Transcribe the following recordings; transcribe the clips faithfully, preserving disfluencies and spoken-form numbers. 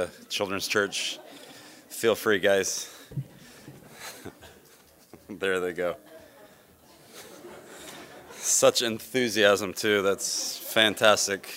uh, Children's Church, feel free, guys. There they go. Such enthusiasm, too. That's fantastic.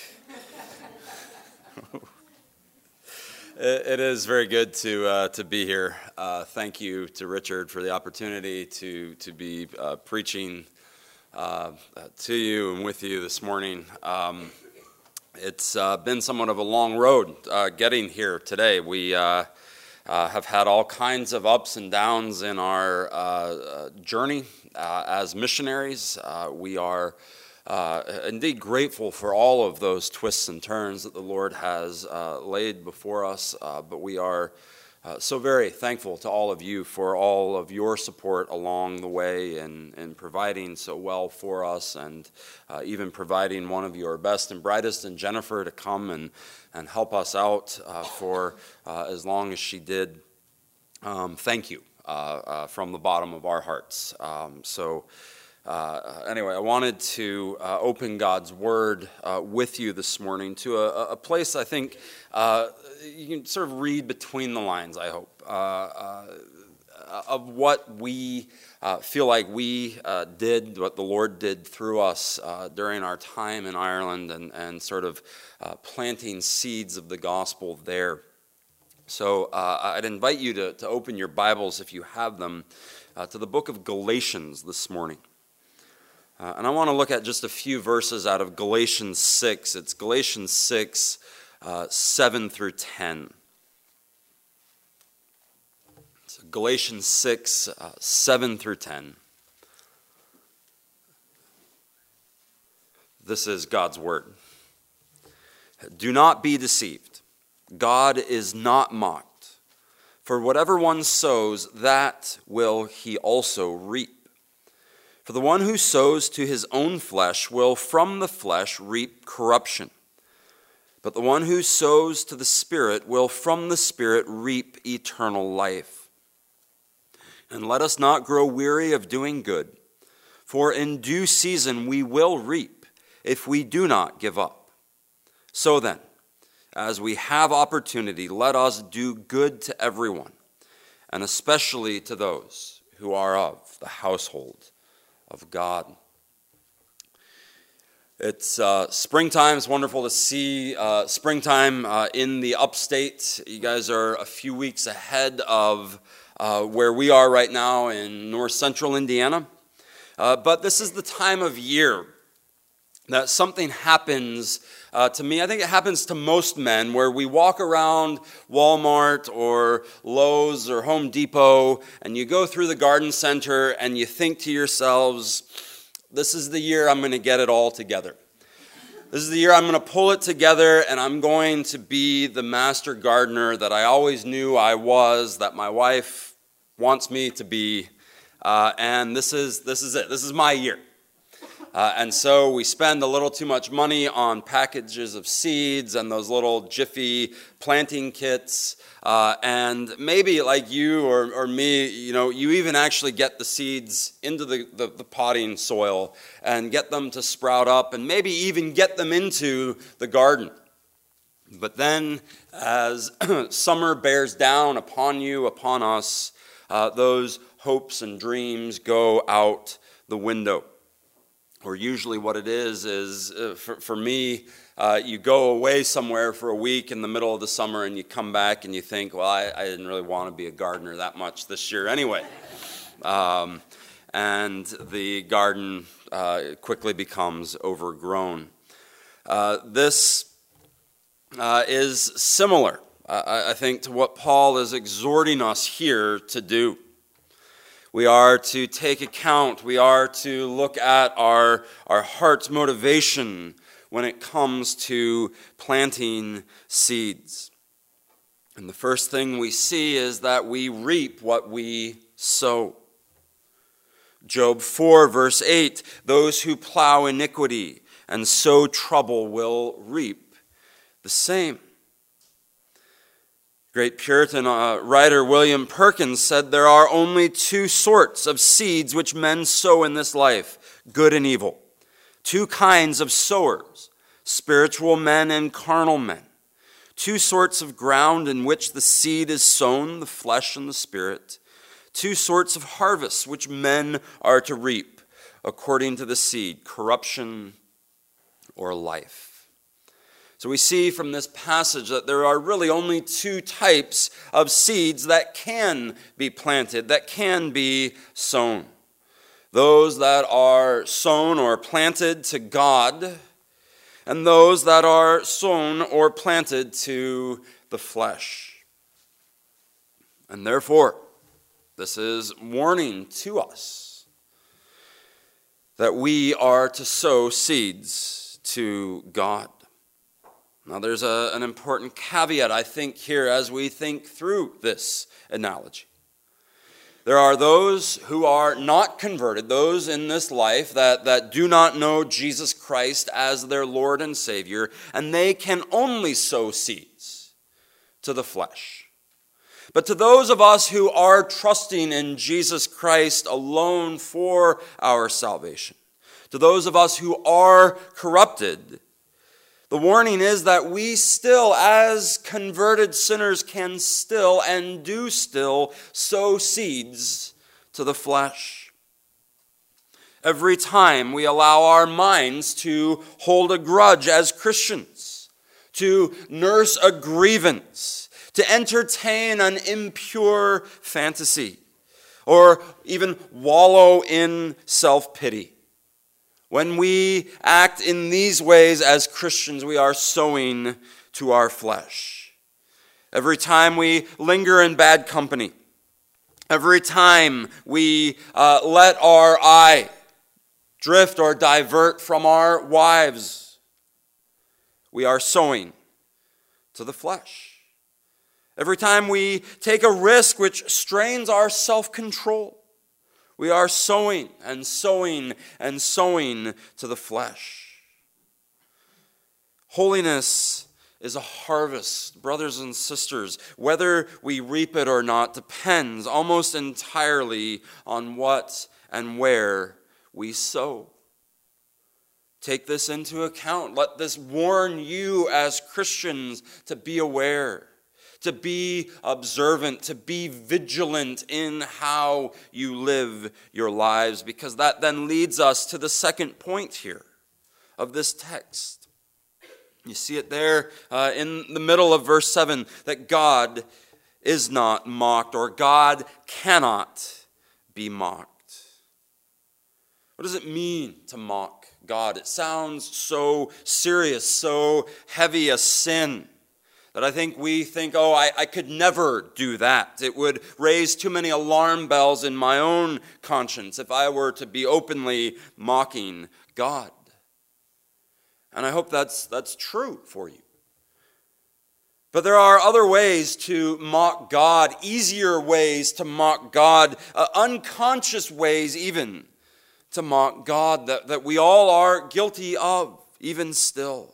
It is very good to uh, to be here. Uh, thank you to Richard for the opportunity to to be uh, preaching uh, to you and with you this morning. Um, it's uh, been somewhat of a long road uh, getting here today. We uh, uh, have had all kinds of ups and downs in our uh, journey uh, as missionaries. Uh, we are Uh, indeed grateful for all of those twists and turns that the Lord has uh, laid before us, uh, but we are uh, so very thankful to all of you for all of your support along the way and, and providing so well for us, and uh, even providing one of your best and brightest in Jennifer to come and, and help us out uh, for uh, as long as she did. Um, thank you uh, uh, from the bottom of our hearts. Um, so Uh, anyway, I wanted to uh, open God's Word uh, with you this morning to a, a place I think uh, you can sort of read between the lines, I hope, uh, uh, of what we uh, feel like we uh, did, what the Lord did through us uh, during our time in Ireland, and, and sort of uh, planting seeds of the gospel there. So uh, I'd invite you to, to open your Bibles, if you have them, uh, to the book of Galatians this morning. Uh, and I want to look at just a few verses out of Galatians six. It's Galatians six, uh, seven through ten. So Galatians six, uh, seven through ten. This is God's Word. Do not be deceived. God is not mocked. For whatever one sows, that will he also reap. For the one who sows to his own flesh will from the flesh reap corruption. But the one who sows to the Spirit will from the Spirit reap eternal life. And let us not grow weary of doing good, for in due season we will reap if we do not give up. So then, as we have opportunity, let us do good to everyone, and especially to those who are of the household of God. It's uh, springtime. It's wonderful to see uh, springtime uh, in the upstate. You guys are a few weeks ahead of uh, where we are right now in north central Indiana. Uh, but this is the time of year that something happens uh, to me. I think it happens to most men, where we walk around Walmart or Lowe's or Home Depot, and you go through the garden center and you think to yourselves, this is the year I'm going to get it all together. This is the year I'm going to pull it together, and I'm going to be the master gardener that I always knew I was, that my wife wants me to be, uh, and this is this is it. This is my year. Uh, and so we spend a little too much money on packages of seeds and those little Jiffy planting kits. Uh, and maybe like you or, or me, you know, you even actually get the seeds into the, the, the potting soil and get them to sprout up, and maybe even get them into the garden. But then as summer bears down upon you, upon us, uh, those hopes and dreams go out the window. Or usually what it is, is uh, for, for me, uh, you go away somewhere for a week in the middle of the summer, and you come back and you think, well, I, I didn't really want to be a gardener that much this year anyway. Um, and the garden uh, quickly becomes overgrown. Uh, this uh, is similar, uh, I think, to what Paul is exhorting us here to do. We are to take account. We are to look at our, our heart's motivation when it comes to planting seeds. And the first thing we see is that we reap what we sow. Job four, verse eight, those who plow iniquity and sow trouble will reap the same. Great Puritan uh, writer William Perkins said there are only two sorts of seeds which men sow in this life, good and evil. Two kinds of sowers, spiritual men and carnal men. Two sorts of ground in which the seed is sown, the flesh and the spirit. Two sorts of harvests which men are to reap, according to the seed, corruption or life. So we see from this passage that there are really only two types of seeds that can be planted, that can be sown. Those that are sown or planted to God, and those that are sown or planted to the flesh. And therefore, this is warning to us that we are to sow seeds to God. Now, there's a, an important caveat, I think, here as we think through this analogy. There are those who are not converted, those in this life that, that do not know Jesus Christ as their Lord and Savior, and they can only sow seeds to the flesh. But to those of us who are trusting in Jesus Christ alone for our salvation, to those of us who are corrupted, the warning is that we still, as converted sinners, can still and do still sow seeds to the flesh. Every time we allow our minds to hold a grudge as Christians, to nurse a grievance, to entertain an impure fantasy, or even wallow in self-pity, when we act in these ways as Christians, we are sowing to our flesh. Every time we linger in bad company, every time we uh, let our eye drift or divert from our wives, we are sowing to the flesh. Every time we take a risk which strains our self-control, we are sowing and sowing and sowing to the flesh. Holiness is a harvest, brothers and sisters. Whether we reap it or not depends almost entirely on what and where we sow. Take this into account. Let this warn you as Christians to be aware, to be observant, to be vigilant in how you live your lives, because that then leads us to the second point here of this text. You see it there uh, in the middle of verse seven, that God is not mocked, or God cannot be mocked. What does it mean to mock God? It sounds so serious, so heavy a sin, that I think we think, oh, I, I could never do that. It would raise too many alarm bells in my own conscience if I were to be openly mocking God. And I hope that's, that's true for you. But there are other ways to mock God, easier ways to mock God, uh, unconscious ways even to mock God that, that we all are guilty of, even still.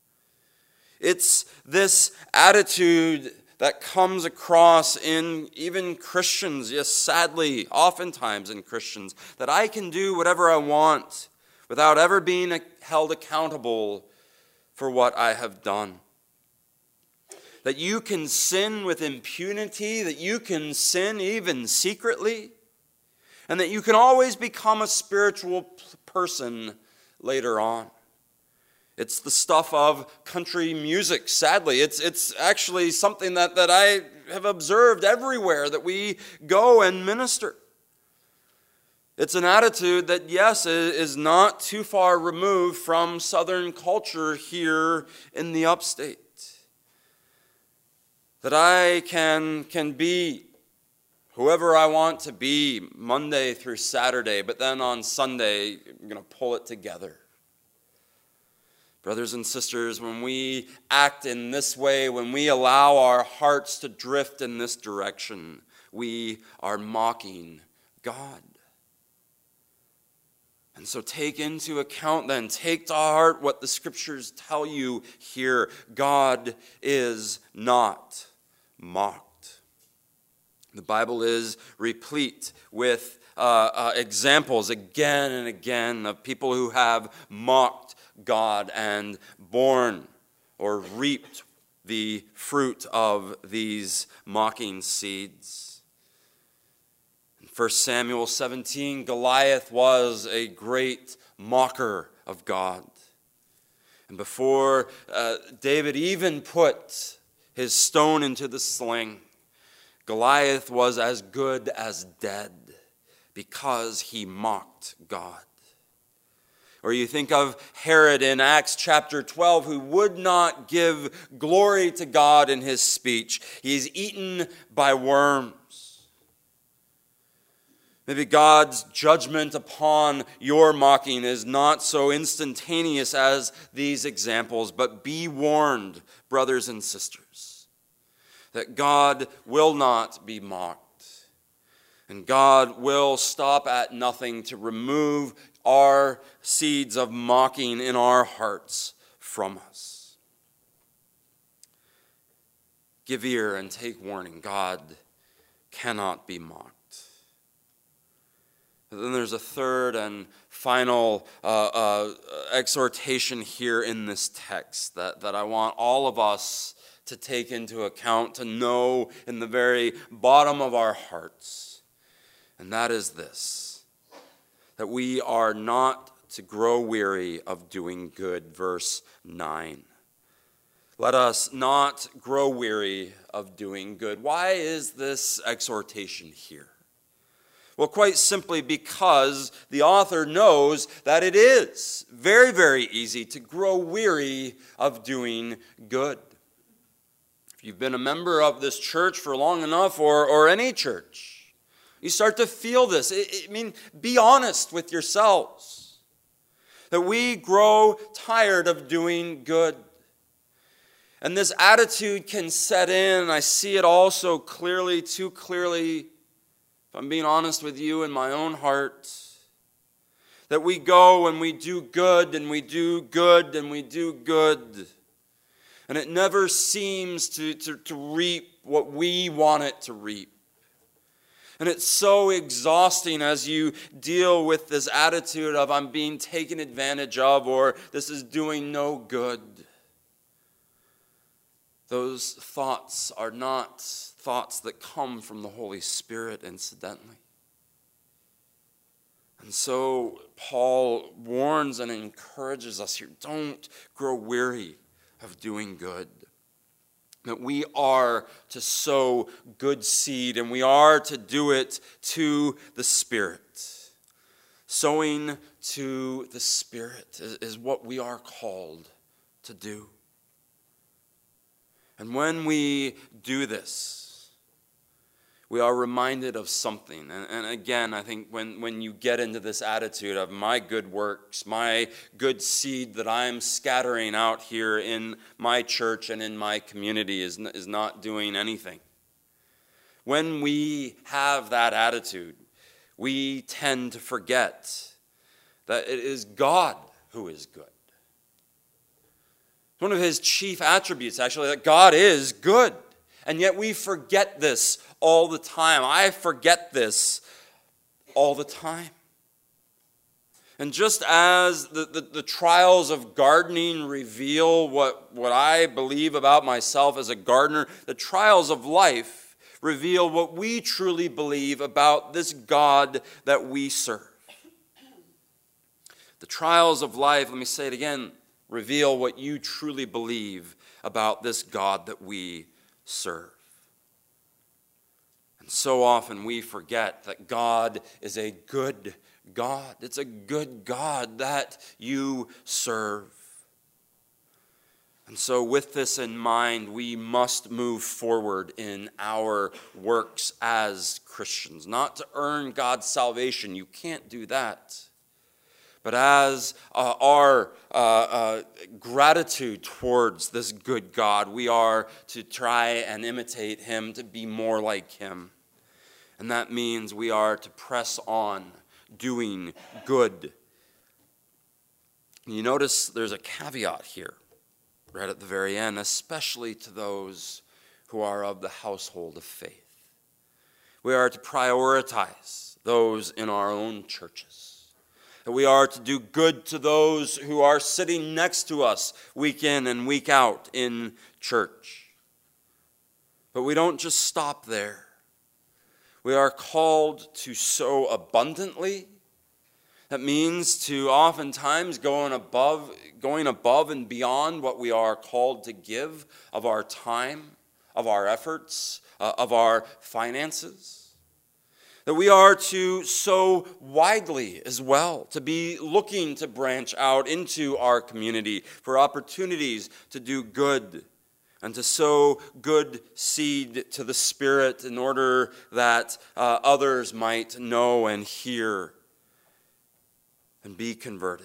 It's this attitude that comes across in even Christians, yes, sadly, oftentimes in Christians, that I can do whatever I want without ever being held accountable for what I have done. That you can sin with impunity, that you can sin even secretly, and that you can always become a spiritual person later on. It's the stuff of country music, sadly. It's it's actually something that, that I have observed everywhere that we go and minister. It's an attitude that, yes, is not too far removed from Southern culture here in the upstate. That I can, can be whoever I want to be Monday through Saturday, but then on Sunday, I'm going to pull it together. Brothers and sisters, when we act in this way, when we allow our hearts to drift in this direction, we are mocking God. And so take into account then, take to heart what the scriptures tell you here. God is not mocked. The Bible is replete with uh, uh, examples again and again of people who have mocked God and borne or reaped the fruit of these mocking seeds. In First Samuel seventeen, Goliath was a great mocker of God. And before uh, David even put his stone into the sling, Goliath was as good as dead because he mocked God. Or you think of Herod in Acts chapter twelve, who would not give glory to God in his speech. He is eaten by worms. Maybe God's judgment upon your mocking is not so instantaneous as these examples, but be warned, brothers and sisters, that God will not be mocked. And God will stop at nothing to remove our seeds of mocking in our hearts from us. Give ear and take warning. God cannot be mocked. And then there's a third and final uh, uh, exhortation here in this text that, that I want all of us to take into account, to know in the very bottom of our hearts. And that is this, that we are not to grow weary of doing good. Verse nine. Let us not grow weary of doing good. Why is this exhortation here? Well, quite simply because the author knows that it is very, very easy to grow weary of doing good. If you've been a member of this church for long enough, or, or any church, you start to feel this. I, I mean, be honest with yourselves. That we grow tired of doing good. And this attitude can set in. I see it also clearly, too clearly, if I'm being honest with you, in my own heart, that we go and we do good and we do good and we do good. And it never seems to, to, to reap what we want it to reap. And it's so exhausting as you deal with this attitude of I'm being taken advantage of, or this is doing no good. Those thoughts are not thoughts that come from the Holy Spirit, incidentally. And so Paul warns and encourages us here, don't grow weary of doing good. That we are to sow good seed, and we are to do it to the Spirit. Sowing to the Spirit is, is what we are called to do. And when we do this, we are reminded of something. And, and again, I think when, when you get into this attitude of my good works, my good seed that I'm scattering out here in my church and in my community is, is not doing anything. When we have that attitude, we tend to forget that it is God who is good. One of his chief attributes, actually, that God is good. And yet we forget this all the time. I forget this all the time. And just as the, the, the trials of gardening reveal what, what I believe about myself as a gardener, the trials of life reveal what we truly believe about this God that we serve. The trials of life, let me say it again, reveal what you truly believe about this God that we serve. And so often we forget that God is a good God. It's a good God that you serve. And so with this in mind, we must move forward in our works as Christians. Not to earn God's salvation. You can't do that. But as uh, our uh, uh, gratitude towards this good God, we are to try and imitate him, to be more like him. And that means we are to press on doing good. You notice there's a caveat here, right at the very end, especially to those who are of the household of faith. We are to prioritize those in our own churches. that we are to do good to those who are sitting next to us week in and week out in church. But we don't just stop there. We are called to sow abundantly. That means to oftentimes going above, going above and beyond what we are called to give of our time, of our efforts, uh, of our finances. That we are to sow widely as well, to be looking to branch out into our community for opportunities to do good and to sow good seed to the Spirit in order that uh, others might know and hear and be converted.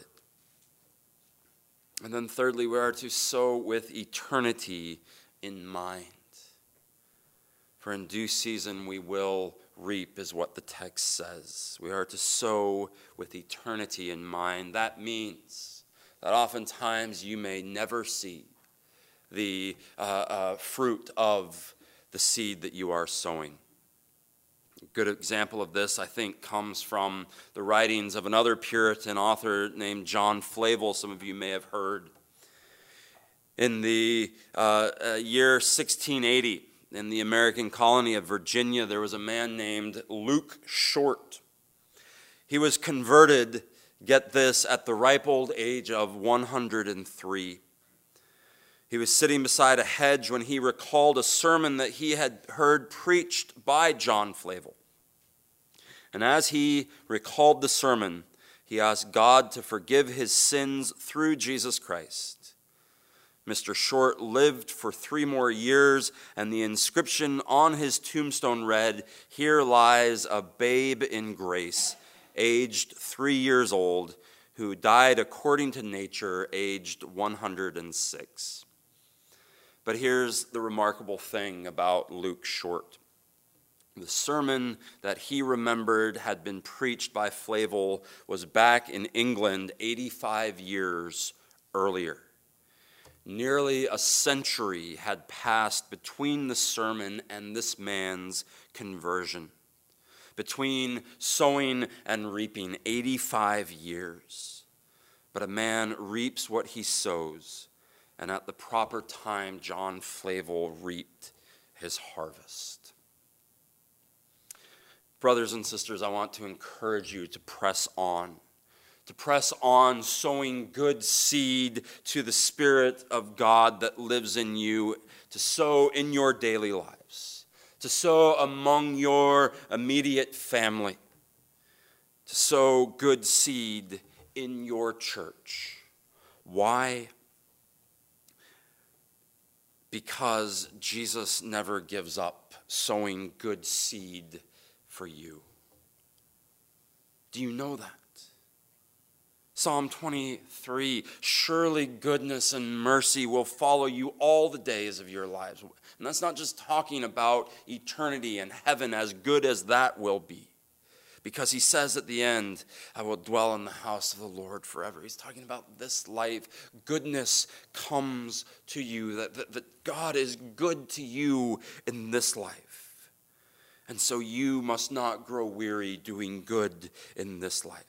And then thirdly, we are to sow with eternity in mind. For in due season we will reap, is what the text says. We are to sow with eternity in mind. That means that oftentimes you may never see the uh, uh, fruit of the seed that you are sowing. A good example of this, I think, comes from the writings of another Puritan author named John Flavel. Some of you may have heard. In the uh, uh, year sixteen eighty, in the American colony of Virginia, there was a man named Luke Short. He was converted, get this, at the ripe old age of one hundred three. He was sitting beside a hedge when he recalled a sermon that he had heard preached by John Flavel. And as he recalled the sermon, he asked God to forgive his sins through Jesus Christ. Mister Short lived for three more years, and the inscription on his tombstone read, "Here lies a babe in grace, aged three years old, who died according to nature, aged one hundred six. But here's the remarkable thing about Luke Short. The sermon that he remembered had been preached by Flavel was back in England eighty-five years earlier. Nearly a century had passed between the sermon and this man's conversion. Between sowing and reaping, eighty-five years. But a man reaps what he sows, and at the proper time, John Flavel reaped his harvest. Brothers and sisters, I want to encourage you to press on. To press on, sowing good seed to the Spirit of God that lives in you, to sow in your daily lives, to sow among your immediate family, to sow good seed in your church. Why? Because Jesus never gives up sowing good seed for you. Do you know that? Psalm twenty-three, surely goodness and mercy will follow you all the days of your lives. And that's not just talking about eternity and heaven, as good as that will be. Because he says at the end, I will dwell in the house of the Lord forever. He's talking about this life. Goodness comes to you, that, that, that God is good to you in this life. And so you must not grow weary doing good in this life.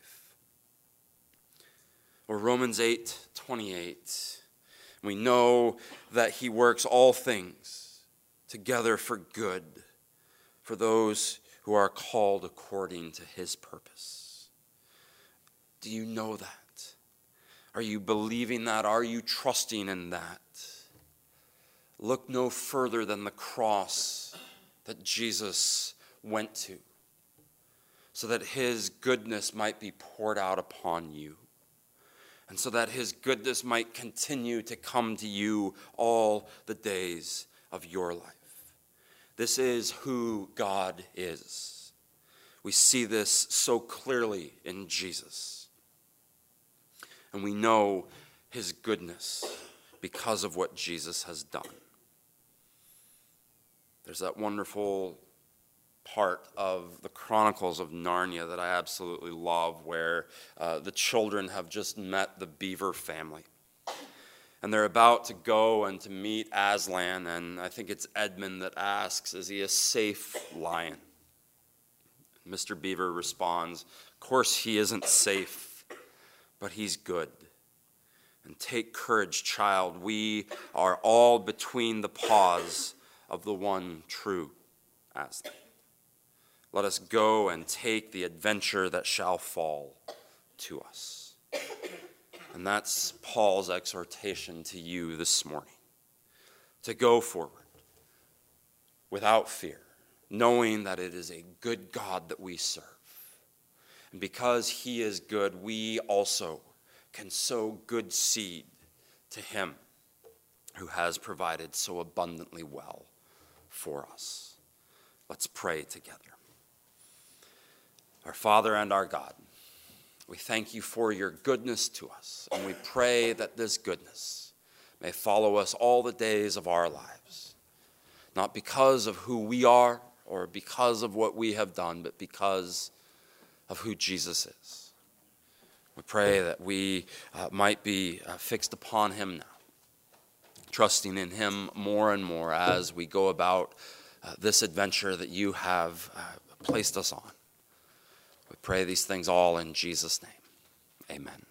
Or Romans eight twenty-eight, we know that he works all things together for good for those who are called according to his purpose. Do you know that? Are you believing that? Are you trusting in that? Look no further than the cross that Jesus went to, so that his goodness might be poured out upon you, and so that his goodness might continue to come to you all the days of your life. This is who God is. We see this so clearly in Jesus. And we know his goodness because of what Jesus has done. There's that wonderful part of the Chronicles of Narnia that I absolutely love, where uh, the children have just met the beaver family. And they're about to go and to meet Aslan, and I think it's Edmund that asks, is he a safe lion? Mister Beaver responds, of course he isn't safe. but he's good. And take courage, child. We are all between the paws of the one true Aslan. Let us go and take the adventure that shall fall to us. And that's Paul's exhortation to you this morning. To go forward without fear, knowing that it is a good God that we serve. And because he is good, we also can sow good seed to him who has provided so abundantly well for us. Let's pray together. Our Father and our God, we thank you for your goodness to us, and we pray that this goodness may follow us all the days of our lives, not because of who we are or because of what we have done, but because of who Jesus is. We pray that we uh, might be uh, fixed upon him now, trusting in him more and more as we go about uh, this adventure that you have uh, placed us on. We pray these things all in Jesus' name. Amen.